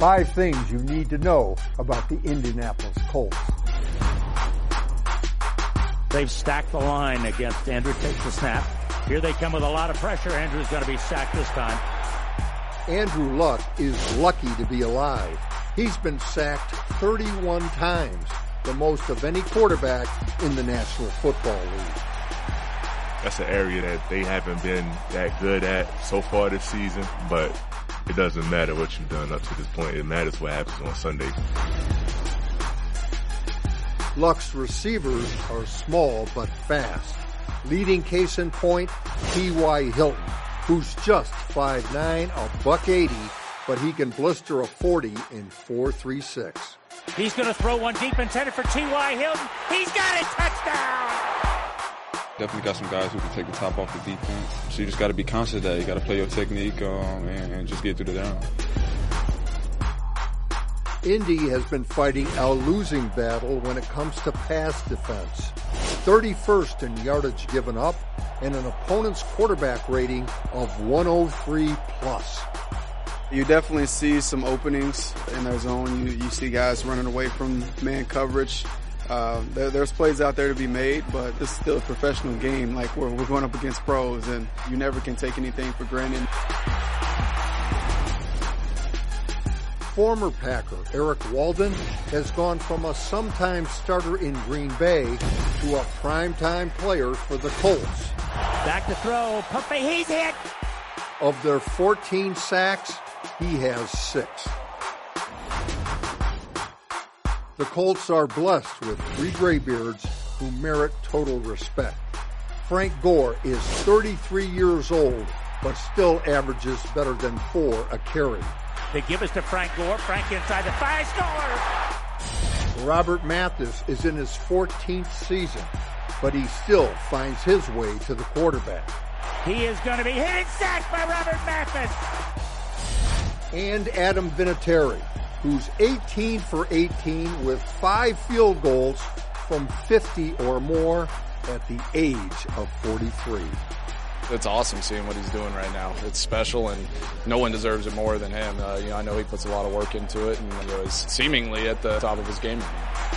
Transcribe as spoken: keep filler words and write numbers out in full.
Five things you need to know about the Indianapolis Colts. They've stacked the line against Andrew. Takes the snap. Here they come with a lot of pressure. Andrew's going to be sacked this time. Andrew Luck is lucky to be alive. He's been sacked thirty-one times, the most of any quarterback in the National Football League. That's an area that they haven't been that good at so far this season, but it doesn't matter what you've done up to this point. It matters what happens on Sunday. Luck's receivers are small but fast. Leading case in point, T Y. Hilton, who's just five nine, a buck eighty, but he can blister a forty in four three six. He's going to throw one deep intended for T Y. Hilton. He's got it! Touchdown! Definitely got some guys who can take the top off the defense. So you just got to be conscious of that. You got to play your technique um, and, and just get through the down. Indy has been fighting a losing battle when it comes to pass defense. thirty-first in yardage given up and an opponent's quarterback rating of one oh three plus. You definitely see some openings in their zone. You, you see guys running away from man coverage. Uh, there, there's plays out there to be made, but this is still a professional game. Like we're, we're going up against pros, and you never can take anything for granted. Former Packer Eric Walden has gone from a sometime starter in Green Bay to a primetime player for the Colts. Back to throw. Pumpy, he's hit. Of their fourteen sacks, he has six. The Colts are blessed with three graybeards who merit total respect. Frank Gore is thirty-three years old, but still averages better than four a carry. They give us to Frank Gore. Frank inside the five, score! Robert Mathis is in his fourteenth season, but he still finds his way to the quarterback. He is going to be hit and sacked by Robert Mathis. And Adam Vinatieri, who's eighteen for eighteen with five field goals from fifty or more at the age of forty-three. It's awesome seeing what he's doing right now. It's special, and no one deserves it more than him. Uh, you know, I know he puts a lot of work into it, and you know, is seemingly at the top of his game.